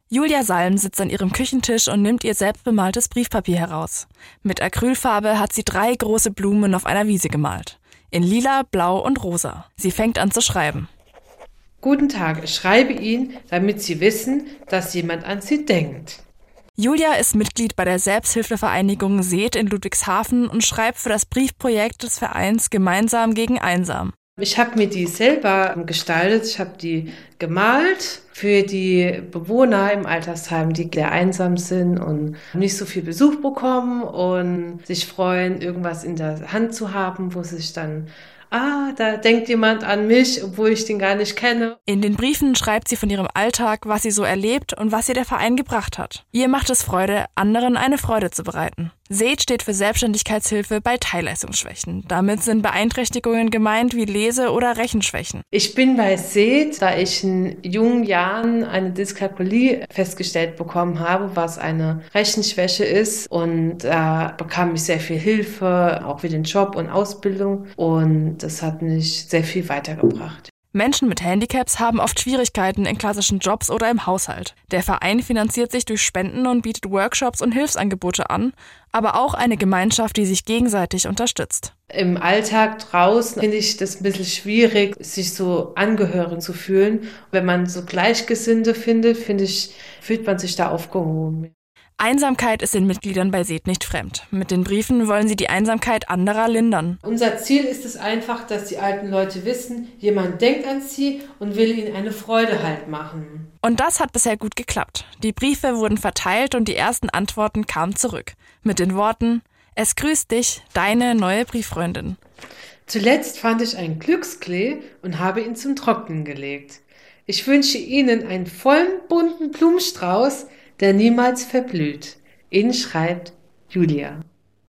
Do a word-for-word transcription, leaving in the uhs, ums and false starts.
Julia Salm sitzt an ihrem Küchentisch und nimmt ihr selbstbemaltes Briefpapier heraus. Mit Acrylfarbe hat sie drei große Blumen auf einer Wiese gemalt. In lila, blau und rosa. Sie fängt an zu schreiben. Guten Tag, ich schreibe Ihnen, damit Sie wissen, dass jemand an Sie denkt. Julia ist Mitglied bei der Selbsthilfevereinigung Seht in Ludwigshafen und schreibt für das Briefprojekt des Vereins Gemeinsam gegen Einsam. Ich habe mir die selber gestaltet, ich habe die gemalt für die Bewohner im Altersheim, die sehr einsam sind und nicht so viel Besuch bekommen und sich freuen, irgendwas in der Hand zu haben, wo sie sich dann, ah, da denkt jemand an mich, obwohl ich den gar nicht kenne. In den Briefen schreibt sie von ihrem Alltag, was sie so erlebt und was ihr der Verein gebracht hat. Ihr macht es Freude, anderen eine Freude zu bereiten. Seht steht für Selbstständigkeitshilfe bei Teilleistungsschwächen. Damit sind Beeinträchtigungen gemeint wie Lese- oder Rechenschwächen. Ich bin bei Seht, da ich in jungen Jahren eine Dyskalkulie festgestellt bekommen habe, was eine Rechenschwäche ist. Und da bekam ich sehr viel Hilfe, auch für den Job und Ausbildung. Und das hat mich sehr viel weitergebracht. Menschen mit Handicaps haben oft Schwierigkeiten in klassischen Jobs oder im Haushalt. Der Verein finanziert sich durch Spenden und bietet Workshops und Hilfsangebote an, aber auch eine Gemeinschaft, die sich gegenseitig unterstützt. Im Alltag draußen finde ich das ein bisschen schwierig, sich so angehörig zu fühlen. Wenn man so Gleichgesinnte findet, finde ich, fühlt man sich da aufgehoben. Einsamkeit ist den Mitgliedern bei Seht nicht fremd. Mit den Briefen wollen sie die Einsamkeit anderer lindern. Unser Ziel ist es einfach, dass die alten Leute wissen, jemand denkt an sie und will ihnen eine Freude halt machen. Und das hat bisher gut geklappt. Die Briefe wurden verteilt und die ersten Antworten kamen zurück. Mit den Worten: Es grüßt dich, deine neue Brieffreundin. Zuletzt fand ich einen Glücksklee und habe ihn zum Trocknen gelegt. Ich wünsche Ihnen einen vollen, bunten Blumenstrauß, der niemals verblüht. Ihnen schreibt Julia.